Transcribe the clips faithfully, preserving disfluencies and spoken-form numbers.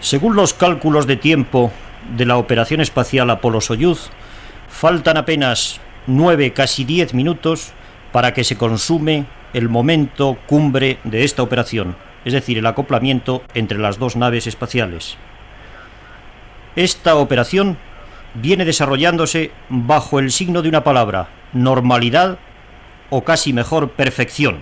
Según los cálculos de tiempo de la operación espacial Apolo-Soyuz, faltan apenas nueve, casi diez minutos para que se consume el momento cumbre de esta operación, es decir, el acoplamiento entre las dos naves espaciales. Esta operación viene desarrollándose bajo el signo de una palabra: normalidad, o casi mejor, perfección.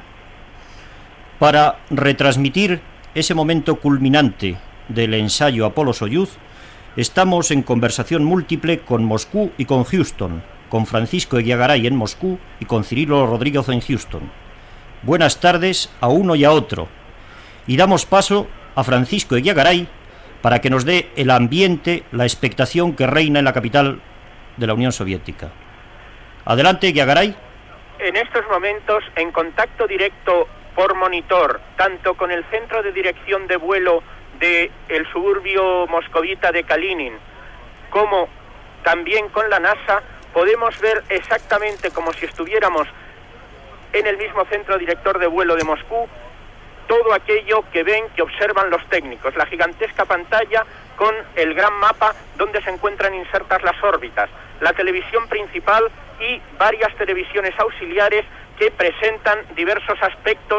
Para retransmitir ese momento culminante del ensayo Apolo-Soyuz, estamos en conversación múltiple con Moscú y con Houston, con Francisco Eguiagaray en Moscú y con Cirilo Rodríguez en Houston. Buenas tardes a uno y a otro. Y damos paso a Francisco Eguiagaray para que nos dé el ambiente, la expectación que reina en la capital de la Unión Soviética. Adelante, Eguiagaray. En estos momentos, en contacto directo por monitor, tanto con el centro de dirección de vuelo del suburbio moscovita de Kalinin, como también con la NASA, podemos ver exactamente como si estuviéramos en el mismo centro director de vuelo de Moscú, todo aquello que ven, que observan los técnicos, la gigantesca pantalla con el gran mapa donde se encuentran insertas las órbitas, la televisión principal y varias televisiones auxiliares que presentan diversos aspectos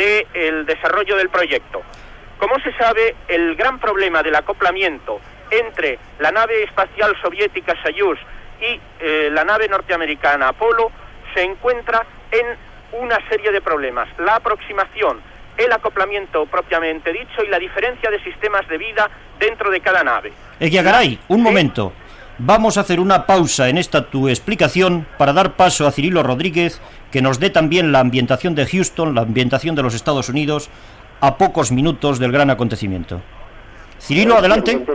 del desarrollo del proyecto. Como se sabe, el gran problema del acoplamiento entre la nave espacial soviética Soyuz y eh, la nave norteamericana Apolo se encuentra en una serie de problemas: la aproximación, el acoplamiento propiamente dicho y la diferencia de sistemas de vida dentro de cada nave. Eguiagaray, un momento. Vamos a hacer una pausa en esta tu explicación para dar paso a Cirilo Rodríguez, que nos dé también la ambientación de Houston, la ambientación de los Estados Unidos, a pocos minutos del gran acontecimiento. Cirilo, adelante. Sí,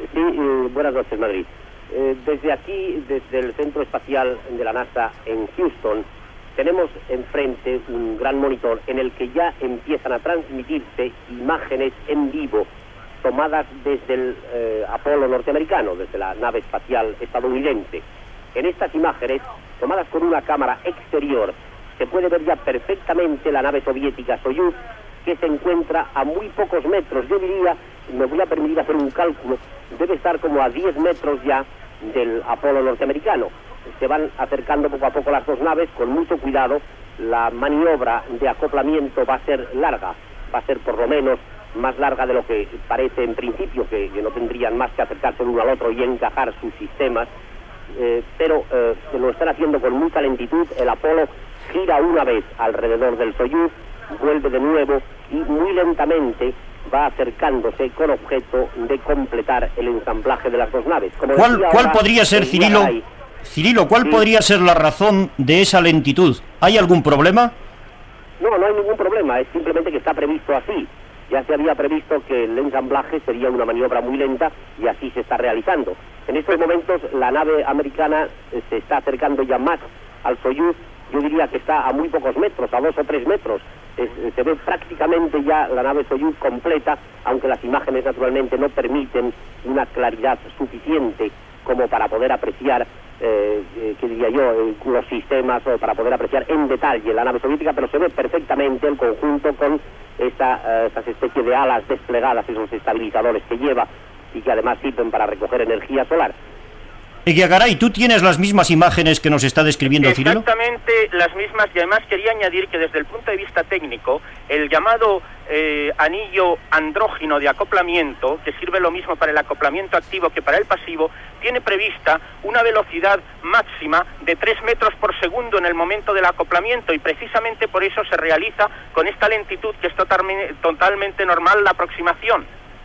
eh, buenas noches, Madrid. Eh, desde aquí, desde el Centro Espacial de la NASA en Houston, tenemos enfrente un gran monitor en el que ya empiezan a transmitirse imágenes en vivo tomadas desde el eh, Apolo norteamericano, desde la nave espacial estadounidense. En estas imágenes, tomadas con una cámara exterior, se puede ver ya perfectamente la nave soviética Soyuz, que se encuentra a muy pocos metros. Yo diría, me voy a permitir hacer un cálculo, debe estar como a diez metros ya del Apolo norteamericano. Se van acercando poco a poco las dos naves con mucho cuidado. La maniobra de acoplamiento va a ser larga, va a ser por lo menos más larga de lo que parece en principio, que, que no tendrían más que acercarse el uno al otro y encajar sus sistemas, eh, pero eh, se lo están haciendo con mucha lentitud. El Apolo gira una vez alrededor del Soyuz, vuelve de nuevo y muy lentamente va acercándose con objeto de completar el ensamblaje de las dos naves. Como ¿Cuál, ¿cuál podría ser, Cirilo, Garay, Cirilo, cuál sí. podría ser la razón de esa lentitud? ¿Hay algún problema? No, no hay ningún problema, es simplemente que está previsto así. Ya se había previsto que el ensamblaje sería una maniobra muy lenta y así se está realizando. En estos momentos la nave americana se está acercando ya más al Soyuz. Yo diría que está a muy pocos metros, a dos o tres metros. Es, se ve prácticamente ya la nave Soyuz completa, aunque las imágenes naturalmente no permiten una claridad suficiente como para poder apreciar, eh, eh, ¿qué diría yo?, eh, los sistemas, o para poder apreciar en detalle la nave soviética, pero se ve perfectamente el conjunto con esa, eh, esas especies de alas desplegadas, esos estabilizadores que lleva y que además sirven para recoger energía solar. Eguiagaray, ¿tú tienes las mismas imágenes que nos está describiendo Cirilo? Exactamente las mismas, y además quería añadir que desde el punto de vista técnico, el llamado eh, anillo andrógino de acoplamiento, que sirve lo mismo para el acoplamiento activo que para el pasivo, tiene prevista una velocidad máxima de tres metros por segundo en el momento del acoplamiento, y precisamente por eso se realiza con esta lentitud, que es totalmente, totalmente normal la aproximación.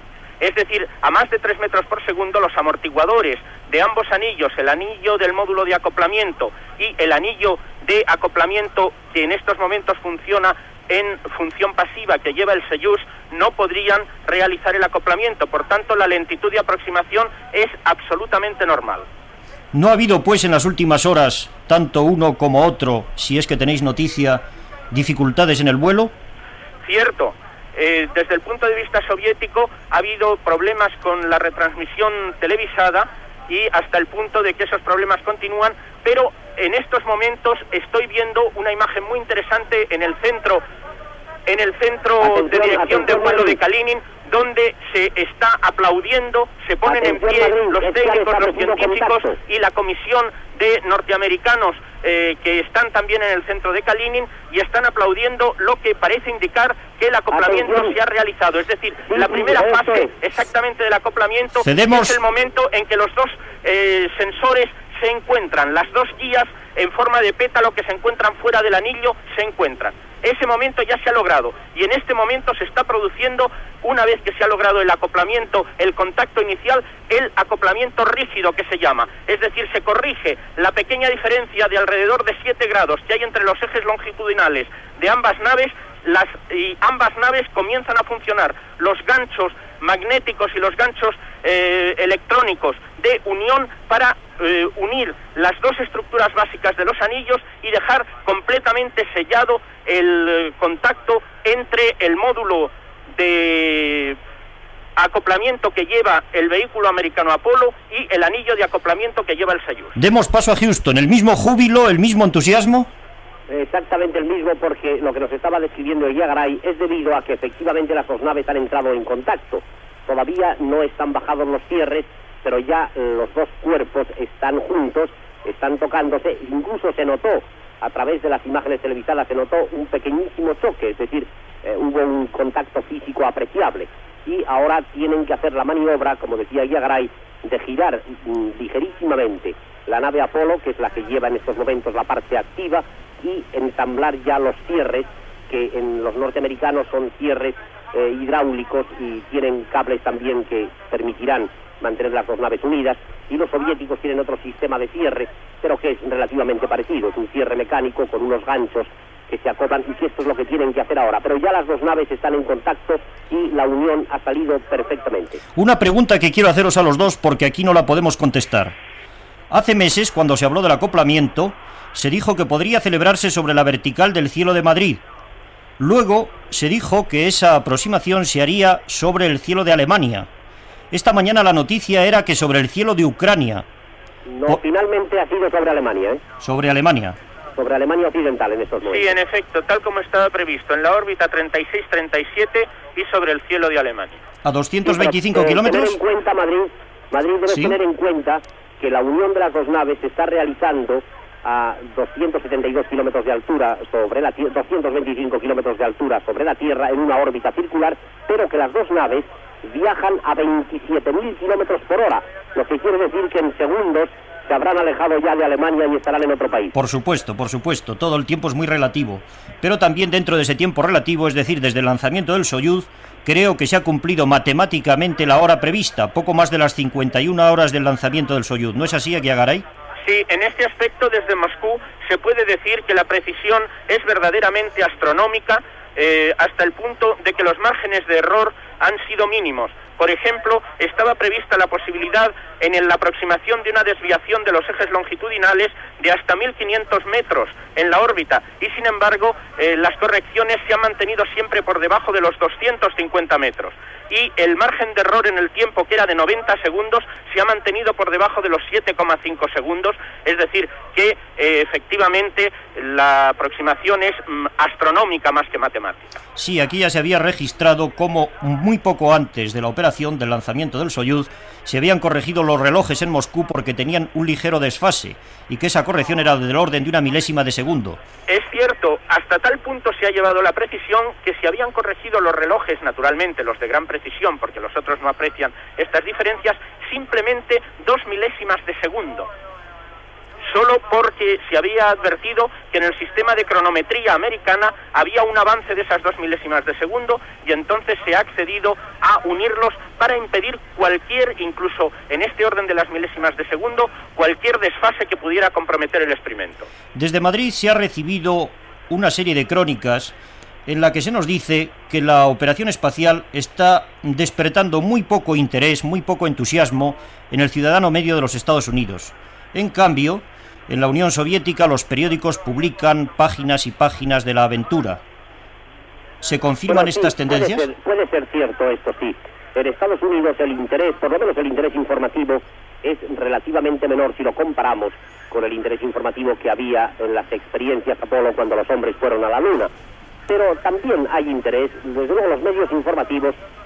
Es decir, a más de tres metros por segundo, los amortiguadores de ambos anillos, el anillo del módulo de acoplamiento y el anillo de acoplamiento que en estos momentos funciona en función pasiva que lleva el Soyuz, no podrían realizar el acoplamiento. Por tanto, la lentitud de aproximación es absolutamente normal. ¿No ha habido, pues, en las últimas horas, tanto uno como otro, si es que tenéis noticia, dificultades en el vuelo? Cierto. Eh, desde el punto de vista soviético ha habido problemas con la retransmisión televisada y hasta el punto de que esos problemas continúan, pero en estos momentos estoy viendo una imagen muy interesante en el centro en el centro atención, de dirección de vuelo de Kalinin, donde se está aplaudiendo, se ponen Atención, en pie Madrid, los es técnicos, los científicos contacto. y la comisión de norteamericanos eh, que están también en el centro de Kalinin y están aplaudiendo lo que parece indicar que el acoplamiento Atención. se ha realizado. Es decir, Sí, la sí, primera eso fase es. exactamente del acoplamiento Cedemos. es el momento en que los dos eh, sensores se encuentran, las dos guías en forma de pétalo que se encuentran fuera del anillo se encuentran. Ese momento ya se ha logrado y en este momento se está produciendo, una vez que se ha logrado el acoplamiento, el contacto inicial, el acoplamiento rígido que se llama. Es decir, se corrige la pequeña diferencia de alrededor de siete grados que hay entre los ejes longitudinales de ambas naves, las, y ambas naves comienzan a funcionar. Los ganchos magnéticos y los ganchos eh, electrónicos de unión para eh, unir las dos estructuras básicas de los anillos y dejar completamente sellado el eh, contacto entre el módulo de acoplamiento que lleva el vehículo americano Apolo y el anillo de acoplamiento que lleva el Soyuz. Demos paso a Houston, el mismo júbilo, el mismo entusiasmo. Exactamente el mismo, porque lo que nos estaba describiendo el Yagaray es debido a que efectivamente las dos naves han entrado en contacto. Todavía no están bajados los cierres, pero ya los dos cuerpos están juntos, están tocándose. Incluso se notó, a través de las imágenes televisadas, se notó un pequeñísimo choque, es decir, eh, hubo un contacto físico apreciable. Y ahora tienen que hacer la maniobra, como decía Yagaray, de girar mm, ligerísimamente la nave Apolo, que es la que lleva en estos momentos la parte activa, y ensamblar ya los cierres, que en los norteamericanos son cierres eh, hidráulicos y tienen cables también que permitirán mantener las dos naves unidas, y los soviéticos tienen otro sistema de cierre, pero que es relativamente parecido, es un cierre mecánico con unos ganchos que se acoplan, y que esto es lo que tienen que hacer ahora. Pero ya las dos naves están en contacto y la unión ha salido perfectamente. Una pregunta que quiero haceros a los dos porque aquí no la podemos contestar. Hace meses, cuando se habló del acoplamiento, se dijo que podría celebrarse sobre la vertical del cielo de Madrid. Luego se dijo que esa aproximación se haría sobre el cielo de Alemania. Esta mañana la noticia era que sobre el cielo de Ucrania. No, Po- finalmente ha sido sobre Alemania, ¿eh? Sobre Alemania. Sobre Alemania Occidental en estos momentos. Sí, en efecto, tal como estaba previsto, en la órbita treinta y seis treinta y siete y sobre el cielo de Alemania. A doscientos veinticinco Sí, pero, eh, kilómetros. Tener en cuenta, Madrid, Madrid debe Sí. tener en cuenta que la unión de las dos naves se está realizando a doscientos setenta y dos kilómetros de altura sobre la Tierra, doscientos veinticinco kilómetros de altura sobre la Tierra en una órbita circular, pero que las dos naves viajan a veintisiete mil kilómetros por hora, lo que quiere decir que en segundos se habrán alejado ya de Alemania y estarán en otro país. Por supuesto, por supuesto, todo el tiempo es muy relativo. Pero también dentro de ese tiempo relativo, es decir, desde el lanzamiento del Soyuz, creo que se ha cumplido matemáticamente la hora prevista, poco más de las cincuenta y una horas del lanzamiento del Soyuz. ¿No es así, Yagaray? Sí, en este aspecto desde Moscú se puede decir que la precisión es verdaderamente astronómica, eh, hasta el punto de que los márgenes de error han sido mínimos. Por ejemplo, estaba prevista la posibilidad en la aproximación de una desviación de los ejes longitudinales de hasta mil quinientos metros en la órbita, y sin embargo eh, las correcciones se han mantenido siempre por debajo de los doscientos cincuenta metros, y el margen de error en el tiempo, que era de noventa segundos, se ha mantenido por debajo de los siete coma cinco segundos, es decir, que eh, efectivamente la aproximación es mm, astronómica más que matemática. Sí, aquí ya se había registrado cómo muy poco antes de la operación del lanzamiento del Soyuz se habían corregido los relojes en Moscú porque tenían un ligero desfase, y que esa corrección era del orden de una milésima de segundo. Es cierto, hasta tal punto se ha llevado la precisión que se habían corregido los relojes, naturalmente los de gran precisión, porque los otros no aprecian estas diferencias, simplemente dos milésimas de segundo. Solo porque se había advertido que en el sistema de cronometría americana había un avance de esas dos milésimas de segundo, y entonces se ha accedido a unirlos para impedir cualquier, incluso en este orden de las milésimas de segundo, cualquier desfase que pudiera comprometer el experimento. Desde Madrid se ha recibido una serie de crónicas en la que se nos dice que la operación espacial está despertando muy poco interés, muy poco entusiasmo en el ciudadano medio de los Estados Unidos. En cambio, en la Unión Soviética los periódicos publican páginas y páginas de la aventura. ¿Se confirman Bueno, sí, estas tendencias? Puede ser, puede ser cierto esto, sí. En Estados Unidos el interés, por lo menos el interés informativo, es relativamente menor si lo comparamos con el interés informativo que había en las experiencias Apolo cuando los hombres fueron a la Luna. Pero también hay interés, desde luego los medios informativos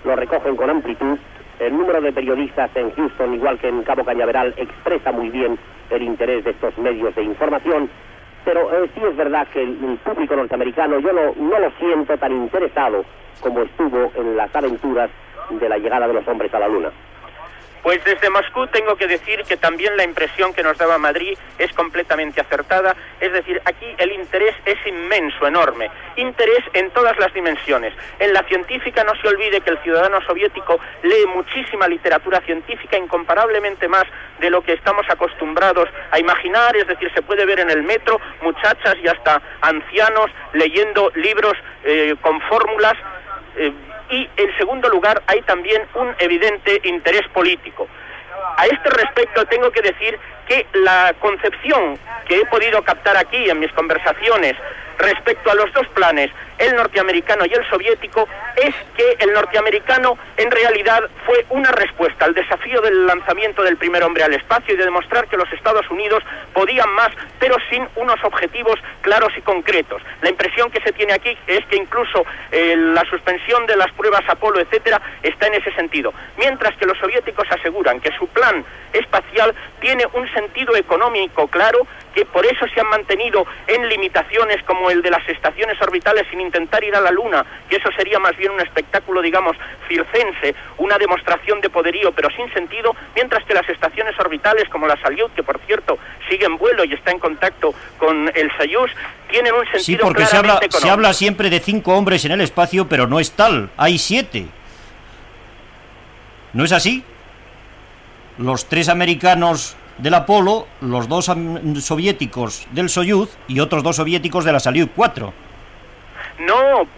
lo recogen con amplitud. El número de periodistas en Houston, igual que en Cabo Cañaveral, expresa muy bien el interés de estos medios de información. Pero eh, sí es verdad que el, el público norteamericano yo no, no lo siento tan interesado como estuvo en las aventuras de la llegada de los hombres a la Luna. Pues desde Moscú tengo que decir que también la impresión que nos daba Madrid es completamente acertada. Es decir, aquí el interés es inmenso, enorme. Interés en todas las dimensiones. En la científica no se olvide que el ciudadano soviético lee muchísima literatura científica, incomparablemente más de lo que estamos acostumbrados a imaginar. Es decir, se puede ver en el metro muchachas y hasta ancianos leyendo libros eh, con fórmulas. Eh, Y, en segundo lugar, hay también un evidente interés político. A este respecto tengo que decir que la concepción que he podido captar aquí en mis conversaciones respecto a los dos planes, el norteamericano y el soviético, es que el norteamericano en realidad fue una respuesta al desafío del lanzamiento del primer hombre al espacio y de demostrar que los Estados Unidos podían más, pero sin unos objetivos claros y concretos. La impresión que se tiene aquí es que incluso eh, la suspensión de las pruebas Apolo, etcétera, está en ese sentido. Mientras que los soviéticos aseguran que su plan espacial tiene un sentido económico claro, que por eso se han mantenido en limitaciones como el de las estaciones orbitales sin intentar ir a la Luna, que eso sería más bien un espectáculo, digamos, circense, una demostración de poderío, pero sin sentido, mientras que las estaciones orbitales como la Salyut, que por cierto sigue en vuelo y está en contacto con el Soyuz, tienen un sentido sí, porque se habla, se habla siempre de cinco hombres en el espacio, pero no es tal, hay siete. ¿No es así? Los tres americanos del Apolo, los dos soviéticos del Soyuz y otros dos soviéticos de la Salyut cuatro. No,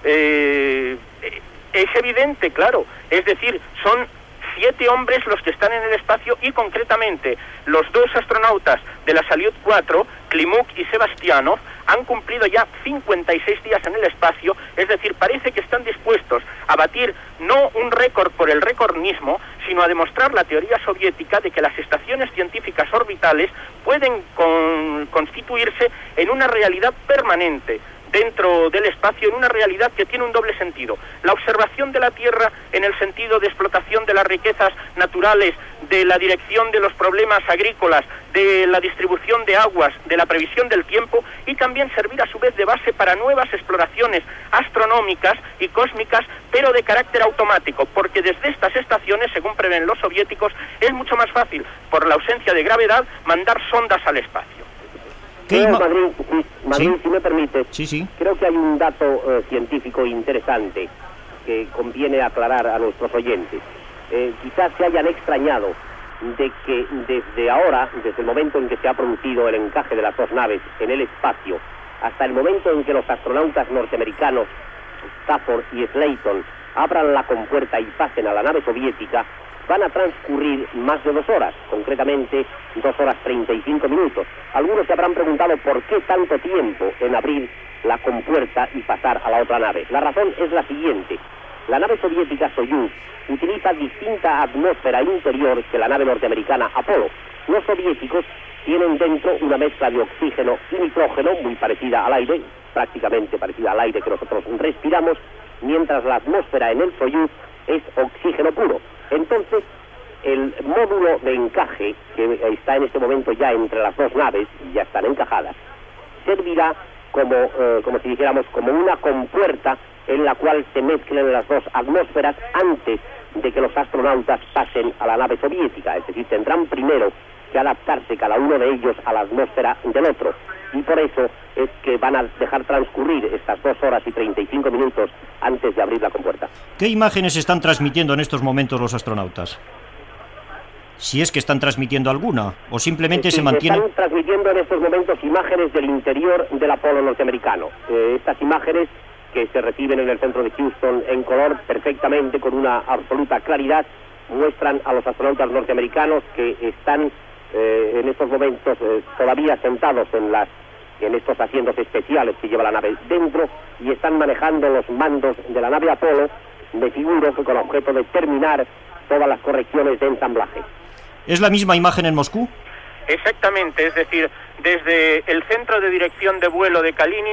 eh, es evidente, claro. Es decir, son siete hombres los que están en el espacio y concretamente los dos astronautas de la Salyut cuatro, Klimuk y Sebastianov, han cumplido ya cincuenta y seis días en el espacio, es decir, parece que están dispuestos a batir no un récord por el récord mismo, sino a demostrar la teoría soviética de que las estaciones científicas orbitales pueden con, constituirse en una realidad permanente dentro del espacio, en una realidad que tiene un doble sentido. La observación de la Tierra en el sentido de explotación de las riquezas naturales, de la dirección de los problemas agrícolas, de la distribución de aguas, de la previsión del tiempo, y también servir a su vez de base para nuevas exploraciones astronómicas y cósmicas, pero de carácter automático, porque desde estas estaciones, según prevén los soviéticos, es mucho más fácil, por la ausencia de gravedad, mandar sondas al espacio. Creo, Madrid, sí, Madrid, ¿Sí? si me permite, sí, sí. creo que hay un dato eh, científico interesante que conviene aclarar a nuestros oyentes. Eh, quizás se hayan extrañado de que desde ahora, desde el momento en que se ha producido el encaje de las dos naves en el espacio, hasta el momento en que los astronautas norteamericanos Stafford y Slayton abran la compuerta y pasen a la nave soviética, van a transcurrir más de dos horas, concretamente dos horas treinta y cinco minutos. Algunos se habrán preguntado por qué tanto tiempo en abrir la compuerta y pasar a la otra nave. La razón es la siguiente. La nave soviética Soyuz utiliza distinta atmósfera interior que la nave norteamericana Apolo. Los soviéticos tienen dentro una mezcla de oxígeno y nitrógeno muy parecida al aire, prácticamente parecida al aire que nosotros respiramos, mientras la atmósfera en el Soyuz es oxígeno puro. Entonces, el módulo de encaje, que está en este momento ya entre las dos naves, y ya están encajadas, servirá como, eh, como si dijéramos, como una compuerta en la cual se mezclen las dos atmósferas antes de que los astronautas pasen a la nave soviética. Es decir, tendrán primero que adaptarse cada uno de ellos a la atmósfera del otro. Y por eso es que van a dejar transcurrir estas dos horas y treinta y cinco minutos antes de abrir la compuerta. ¿Qué imágenes están transmitiendo en estos momentos los astronautas? Si es que están transmitiendo alguna, o simplemente sí, se mantienen... Están transmitiendo en estos momentos imágenes del interior del Apolo norteamericano. Eh, estas imágenes que se reciben en el centro de Houston en color perfectamente, con una absoluta claridad, muestran a los astronautas norteamericanos que están eh, en estos momentos eh, todavía sentados en las en estos asientos especiales que lleva la nave dentro, y están manejando los mandos de la nave Apolo, de figuro que con objeto de terminar todas las correcciones de ensamblaje. ¿Es la misma imagen en Moscú? Exactamente, es decir, desde el centro de dirección de vuelo de Kalinin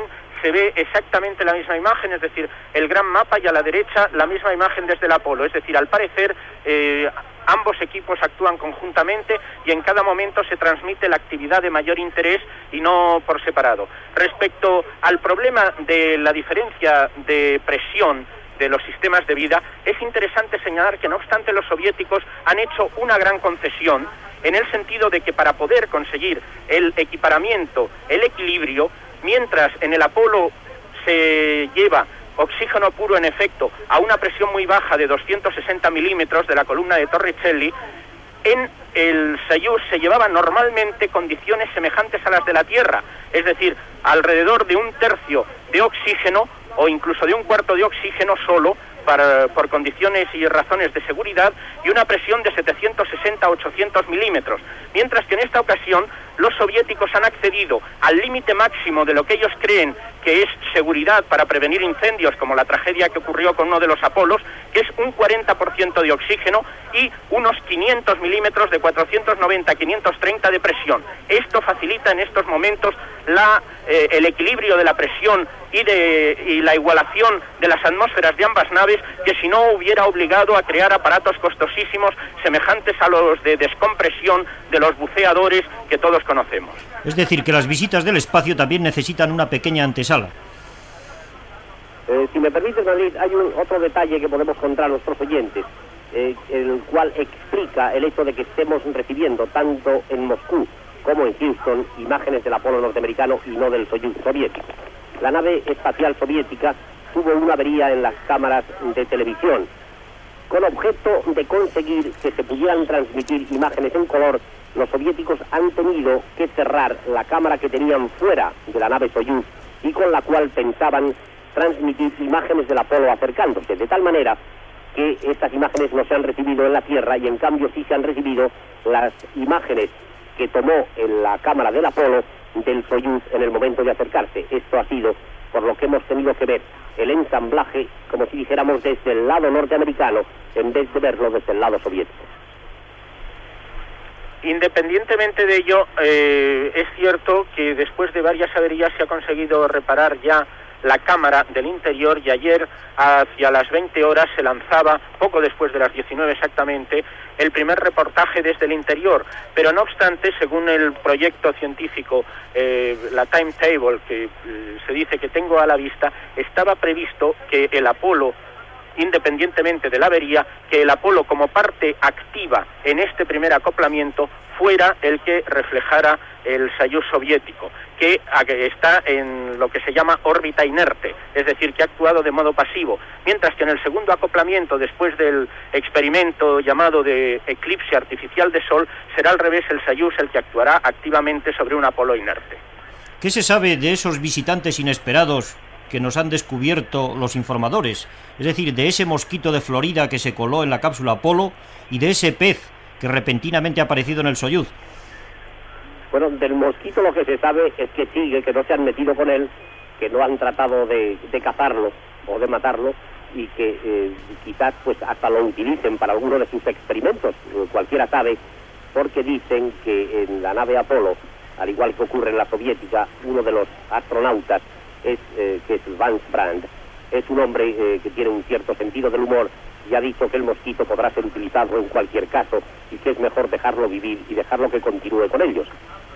se ve exactamente la misma imagen, es decir, el gran mapa y a la derecha la misma imagen desde el Apolo. Es decir, al parecer eh, ambos equipos actúan conjuntamente y en cada momento se transmite la actividad de mayor interés y no por separado. Respecto al problema de la diferencia de presión de los sistemas de vida, es interesante señalar que no obstante los soviéticos han hecho una gran concesión en el sentido de que para poder conseguir el equiparamiento, el equilibrio, mientras en el Apolo se lleva oxígeno puro en efecto a una presión muy baja de doscientos sesenta milímetros de la columna de Torricelli, en el Soyuz se llevaban normalmente condiciones semejantes a las de la Tierra, es decir, alrededor de un tercio de oxígeno o incluso de un cuarto de oxígeno solo para, por condiciones y razones de seguridad, y una presión de setecientos sesenta a ochocientos milímetros, mientras que en esta ocasión los soviéticos han accedido al límite máximo de lo que ellos creen que es seguridad para prevenir incendios, como la tragedia que ocurrió con uno de los Apolos, que es un cuarenta por ciento de oxígeno y unos quinientos milímetros de cuatrocientos noventa a quinientos treinta de presión. Esto facilita en estos momentos la, eh, el equilibrio de la presión y, de, y la igualación de las atmósferas de ambas naves, que si no hubiera obligado a crear aparatos costosísimos semejantes a los de descompresión de los buceadores que todos conocemos. Es decir, que las visitas del espacio también necesitan una pequeña antesala. Eh, si me permites, Madrid, hay un otro detalle que podemos contar a nuestros oyentes, eh, el cual explica el hecho de que estemos recibiendo tanto en Moscú como en Houston imágenes del Apolo norteamericano y no del Soyuz soviético. La nave espacial soviética tuvo una avería en las cámaras de televisión, con objeto de conseguir que se pudieran transmitir imágenes en color. Los soviéticos han tenido que cerrar la cámara que tenían fuera de la nave Soyuz y con la cual pensaban transmitir imágenes del Apolo acercándose, de tal manera que estas imágenes no se han recibido en la Tierra y en cambio sí se han recibido las imágenes que tomó en la cámara del Apolo del Soyuz en el momento de acercarse. Esto ha sido por lo que hemos tenido que ver el ensamblaje, como si dijéramos, desde el lado norteamericano en vez de verlo desde el lado soviético. Independientemente de ello, eh, es cierto que después de varias averías se ha conseguido reparar ya la cámara del interior, y ayer hacia las veinte horas se lanzaba, poco después de las diecinueve exactamente, el primer reportaje desde el interior. Pero no obstante, según el proyecto científico, eh, la timetable que eh, se dice que tengo a la vista, estaba previsto que el Apolo, independientemente de la avería, que el Apolo como parte activa en este primer acoplamiento fuera el que reflejara el Soyuz soviético, que está en lo que se llama órbita inerte, es decir, que ha actuado de modo pasivo, mientras que en el segundo acoplamiento, después del experimento llamado de eclipse artificial de Sol, será al revés, el Soyuz el que actuará activamente sobre un Apolo inerte. ¿Qué se sabe de esos visitantes inesperados que nos han descubierto los informadores? Es decir, de ese mosquito de Florida que se coló en la cápsula Apolo y de ese pez que repentinamente ha aparecido en el Soyuz. Bueno, del mosquito lo que se sabe es que sigue, que no se han metido con él, que no han tratado de, de cazarlo o de matarlo, y que eh, quizás pues hasta lo utilicen para alguno de sus experimentos, eh, cualquiera sabe, porque dicen que en la nave Apolo, al igual que ocurre en la soviética, uno de los astronautas es eh, que es Vance Brand, es un hombre eh, que tiene un cierto sentido del humor, y ha dicho que el mosquito podrá ser utilizado en cualquier caso y que es mejor dejarlo vivir y dejarlo que continúe con ellos.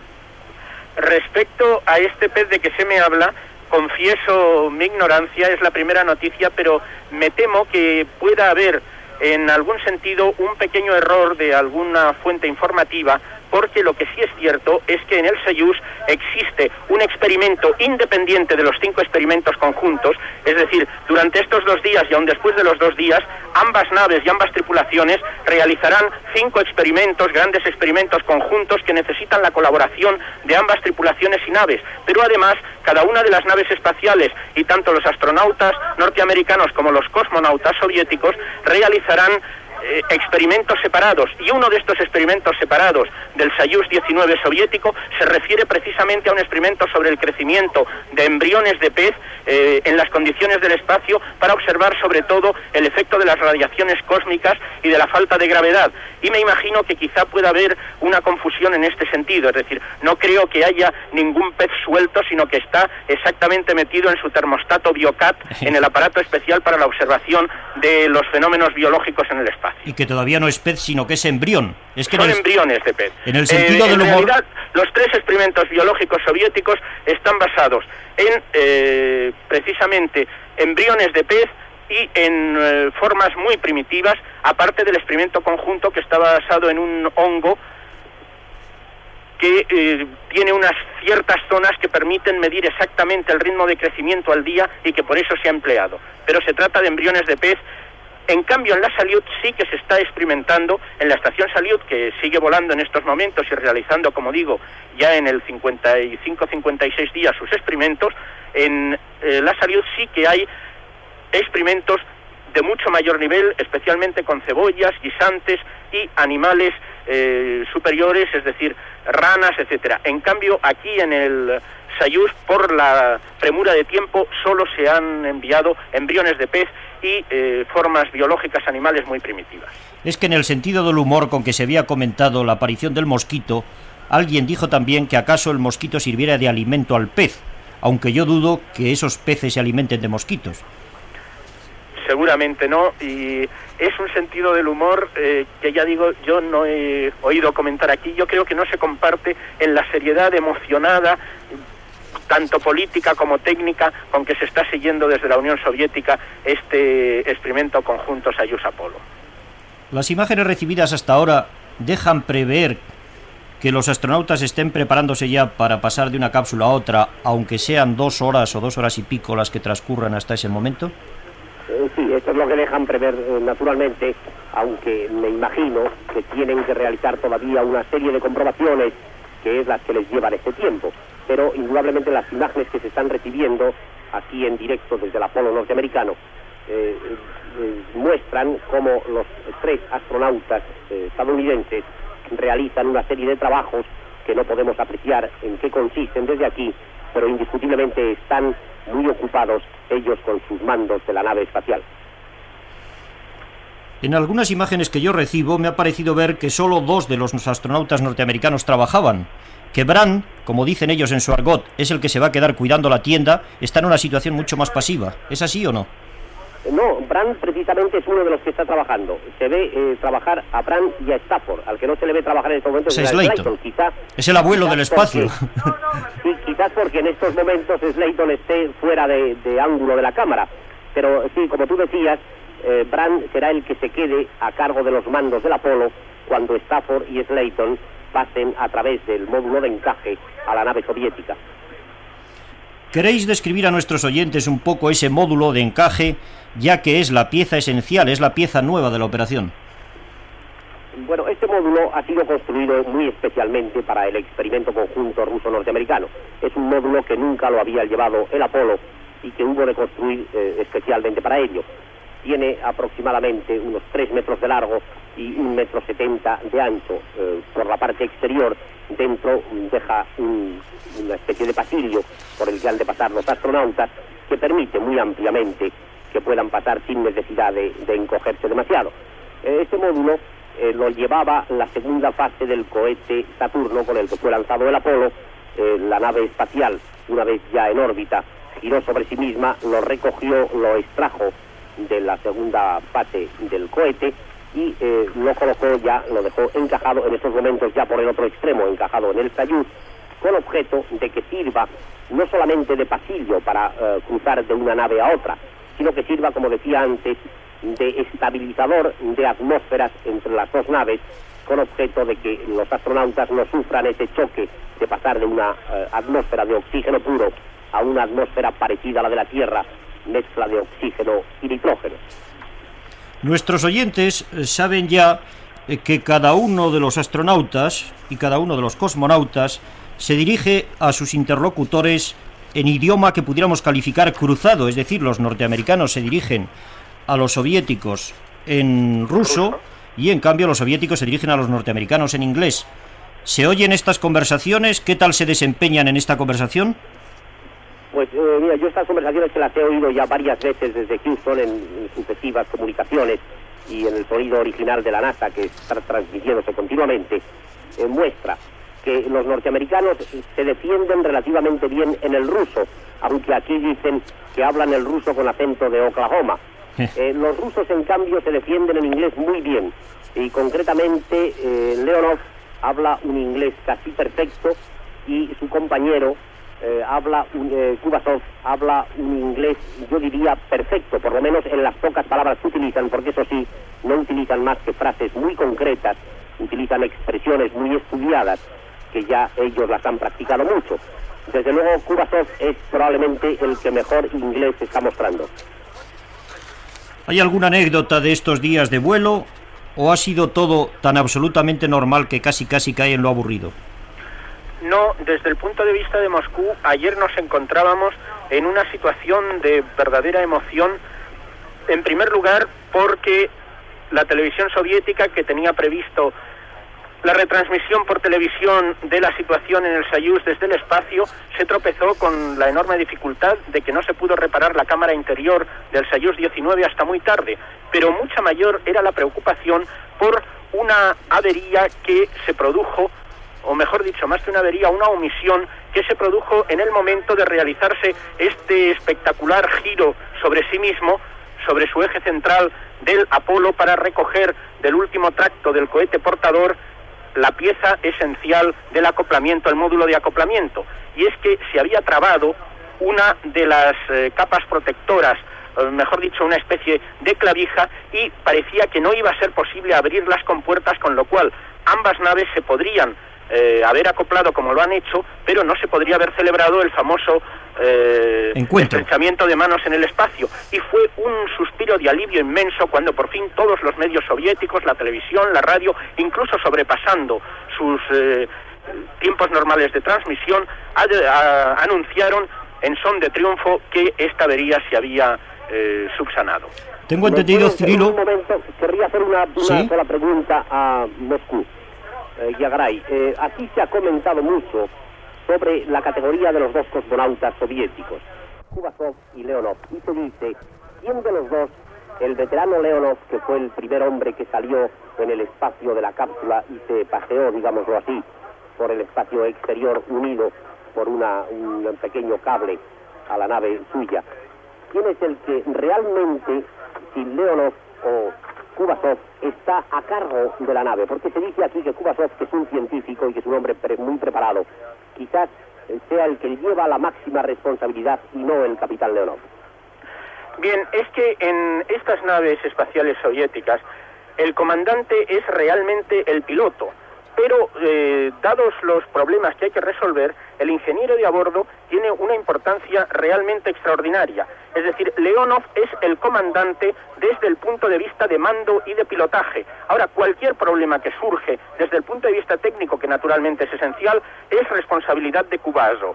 Respecto a este pez de que se me habla, confieso mi ignorancia, es la primera noticia, pero me temo que pueda haber en algún sentido un pequeño error de alguna fuente informativa, porque lo que sí es cierto es que en el Soyuz existe un experimento independiente de los cinco experimentos conjuntos, es decir, durante estos dos días y aún después de los dos días, ambas naves y ambas tripulaciones realizarán cinco experimentos, grandes experimentos conjuntos que necesitan la colaboración de ambas tripulaciones y naves, pero además cada una de las naves espaciales y tanto los astronautas norteamericanos como los cosmonautas soviéticos realizarán eh, experimentos separados, y uno de estos experimentos separados del Soyuz diecinueve soviético se refiere precisamente a un experimento sobre el crecimiento de embriones de pez eh, en las condiciones del espacio, para observar sobre todo el efecto de las radiaciones cósmicas y de la falta de gravedad. Y me imagino que quizá pueda haber una confusión en este sentido, es decir, no creo que haya ningún pez suelto, sino que está exactamente metido en su termostato BioCat, en el aparato especial para la observación de los fenómenos biológicos en el espacio. Y que todavía no es pez, sino que es embrión. Es que Son en el, embriones de pez. En el sentido eh, del en humor... realidad, los tres experimentos biológicos soviéticos están basados en, eh, precisamente, embriones de pez y en eh, formas muy primitivas, aparte del experimento conjunto que está basado en un hongo que eh, tiene unas ciertas zonas que permiten medir exactamente el ritmo de crecimiento al día y que por eso se ha empleado. Pero se trata de embriones de pez. En cambio, en la Salyut sí que se está experimentando, en la estación Salyut, que sigue volando en estos momentos y realizando, como digo, ya en el cincuenta y cinco a cincuenta y seis días sus experimentos, en eh, la Salyut sí que hay experimentos de mucho mayor nivel, especialmente con cebollas, guisantes y animales eh, superiores, es decir, ranas, etcétera. En cambio, aquí en el Soyuz, por la premura de tiempo, solo se han enviado embriones de pez y eh, formas biológicas animales muy primitivas. Es que en el sentido del humor con que se había comentado la aparición del mosquito, alguien dijo también que acaso el mosquito sirviera de alimento al pez, aunque yo dudo que esos peces se alimenten de mosquitos. Seguramente no, y es un sentido del humor eh, que ya digo, yo no he oído comentar aquí. Yo creo que no se comparte en la seriedad emocionada, tanto política como técnica, con que se está siguiendo desde la Unión Soviética este experimento conjunto Soyuz-Apolo. Las imágenes recibidas hasta ahora dejan prever que los astronautas estén preparándose ya para pasar de una cápsula a otra, aunque sean dos horas o dos horas y pico las que transcurran hasta ese momento. Eh, sí, esto es lo que dejan prever eh, naturalmente, aunque me imagino que tienen que realizar todavía una serie de comprobaciones que es las que les llevan este tiempo. Pero indudablemente las imágenes que se están recibiendo aquí en directo desde el Apolo norteamericano eh, eh, muestran cómo los tres astronautas eh, estadounidenses realizan una serie de trabajos que no podemos apreciar en qué consisten desde aquí, pero indiscutiblemente están muy ocupados ellos con sus mandos de la nave espacial. En algunas imágenes que yo recibo me ha parecido ver que solo dos de los astronautas norteamericanos trabajaban, que Brand, como dicen ellos en su argot, es el que se va a quedar cuidando la tienda, está en una situación mucho más pasiva. ¿Es así o no? No, Brand precisamente es uno de los que está trabajando. Se ve eh, trabajar a Brand y a Stafford. Al que no se le ve trabajar en estos momentos es, es Slayton. Slayton. Quizá, es el abuelo del espacio. Porque, sí, quizás porque en estos momentos Slayton esté fuera de, de ángulo de la cámara. Pero sí, como tú decías, eh, Brand será el que se quede a cargo de los mandos del Apolo cuando Stafford y Slayton pasen a través del módulo de encaje a la nave soviética. ¿Queréis describir a nuestros oyentes un poco ese módulo de encaje, ya que es la pieza esencial, es la pieza nueva de la operación? Bueno, este módulo ha sido construido muy especialmente para el experimento conjunto ruso-norteamericano. Es un módulo que nunca lo había llevado el Apolo y que hubo de construir eh, especialmente para ello. Tiene aproximadamente unos tres metros de largo y un metro setenta de ancho. Eh, por la parte exterior, dentro deja un, una especie de pasillo por el que han de pasar los astronautas, que permite muy ampliamente que puedan pasar sin necesidad de, de encogerse demasiado. Eh, este módulo eh, lo llevaba la segunda fase del cohete Saturno con el que fue lanzado el Apolo. Eh, la nave espacial, una vez ya en órbita, giró sobre sí misma, lo recogió, lo extrajo de la segunda fase del cohete y eh, lo colocó ya, lo dejó encajado en estos momentos ya por el otro extremo, encajado en el Soyuz, con objeto de que sirva no solamente de pasillo para eh, cruzar de una nave a otra, sino que sirva, como decía antes, de estabilizador de atmósferas entre las dos naves, con objeto de que los astronautas no sufran ese choque de pasar de una eh, atmósfera de oxígeno puro a una atmósfera parecida a la de la Tierra, mezcla de oxígeno y nitrógeno. Nuestros oyentes saben ya que cada uno de los astronautas y cada uno de los cosmonautas se dirige a sus interlocutores en idioma que pudiéramos calificar cruzado, es decir, los norteamericanos se dirigen a los soviéticos en ruso y en cambio los soviéticos se dirigen a los norteamericanos en inglés. ¿Se oyen estas conversaciones? ¿Qué tal se desempeñan en esta conversación? Pues eh, mira, yo estas conversaciones que las he oído ya varias veces desde Houston en, en sucesivas comunicaciones y en el sonido original de la NASA que está transmitiéndose continuamente, eh, muestra que los norteamericanos se defienden relativamente bien en el ruso, aunque aquí dicen que hablan el ruso con acento de Oklahoma. Eh, los rusos, en cambio, se defienden en inglés muy bien, y concretamente eh, Leonov habla un inglés casi perfecto y su compañero eh, habla un, eh, Kubasov habla un inglés, yo diría, perfecto, por lo menos en las pocas palabras que utilizan, porque eso sí, no utilizan más que frases muy concretas, utilizan expresiones muy estudiadas, que ya ellos las han practicado mucho. Desde luego, Kubasov es probablemente el que mejor inglés está mostrando. ¿Hay alguna anécdota de estos días de vuelo o ha sido todo tan absolutamente normal que casi casi cae en lo aburrido? No, desde el punto de vista de Moscú, ayer nos encontrábamos en una situación de verdadera emoción, en primer lugar porque la televisión soviética, que tenía previsto la retransmisión por televisión de la situación en el Soyuz desde el espacio, se tropezó con la enorme dificultad de que no se pudo reparar la cámara interior del Soyuz diecinueve hasta muy tarde, pero mucha mayor era la preocupación por una avería que se produjo, o mejor dicho, más que una avería, una omisión que se produjo en el momento de realizarse este espectacular giro sobre sí mismo, sobre su eje central del Apolo, para recoger del último tracto del cohete portador la pieza esencial del acoplamiento, el módulo de acoplamiento, y es que se había trabado una de las eh, capas protectoras, eh, mejor dicho, una especie de clavija, y parecía que no iba a ser posible abrir las compuertas, con lo cual ambas naves se podrían eh, haber acoplado como lo han hecho, pero no se podría haber celebrado el famoso eh, estrechamiento de manos en el espacio. Y fue un suspiro de alivio inmenso cuando por fin todos los medios soviéticos, la televisión, la radio, incluso sobrepasando sus eh, tiempos normales de transmisión, a, a, anunciaron en son de triunfo que esta avería se había eh, subsanado. Tengo entendido, Cirilo... En un momento, querría hacer una, una ¿Sí? sola pregunta a Moscú. Eh, Yagaray, eh, aquí se ha comentado mucho sobre la categoría de los dos cosmonautas soviéticos, Kubasov y Leonov, y se dice, ¿quién de los dos, el veterano Leonov, que fue el primer hombre que salió en el espacio de la cápsula y se paseó, digámoslo así, por el espacio exterior unido por una, un pequeño cable a la nave suya, quién es el que realmente, si Leonov o Kubasov, está a cargo de la nave? Porque se dice aquí que Kubasov, que es un científico y que es un hombre pre muy preparado, quizás sea el que lleva la máxima responsabilidad y no el capitán Leonov. Bien, es que en estas naves espaciales soviéticas el comandante es realmente el piloto, pero eh, dados los problemas que hay que resolver, el ingeniero de a bordo tiene una importancia realmente extraordinaria. Es decir, Leonov es el comandante desde el punto de vista de mando y de pilotaje. Ahora, cualquier problema que surge desde el punto de vista técnico, que naturalmente es esencial, es responsabilidad de Kubasov.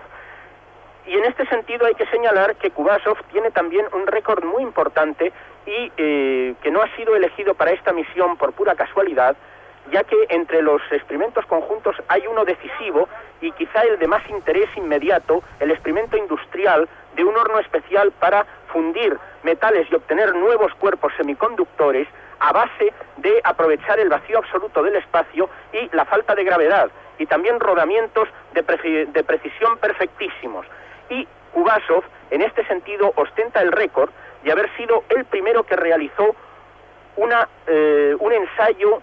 Y en este sentido hay que señalar que Kubasov tiene también un récord muy importante y eh, que no ha sido elegido para esta misión por pura casualidad, ya que entre los experimentos conjuntos hay uno decisivo y quizá el de más interés inmediato, el experimento industrial de un horno especial para fundir metales y obtener nuevos cuerpos semiconductores a base de aprovechar el vacío absoluto del espacio y la falta de gravedad, y también rodamientos de, pre de precisión perfectísimos. Y Kubasov, en este sentido, ostenta el récord de haber sido el primero que realizó una, eh, un ensayo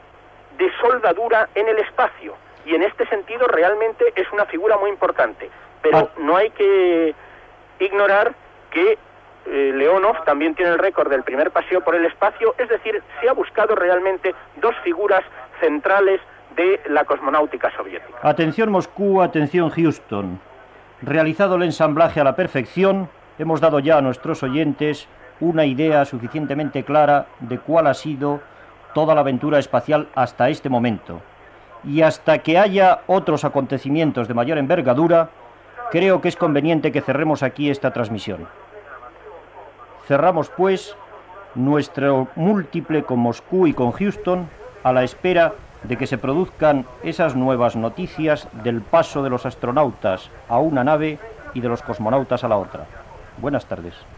de soldadura en el espacio, y en este sentido realmente es una figura muy importante, pero no hay que ignorar que eh, Leonov también tiene el récord del primer paseo por el espacio, es decir, se ha buscado realmente dos figuras centrales de la cosmonáutica soviética. Atención Moscú, atención Houston. Realizado el ensamblaje a la perfección, hemos dado ya a nuestros oyentes una idea suficientemente clara de cuál ha sido toda la aventura espacial hasta este momento. Y hasta que haya otros acontecimientos de mayor envergadura, creo que es conveniente que cerremos aquí esta transmisión. Cerramos, pues, nuestro múltiple con Moscú y con Houston, a la espera de que se produzcan esas nuevas noticias del paso de los astronautas a una nave y de los cosmonautas a la otra. Buenas tardes.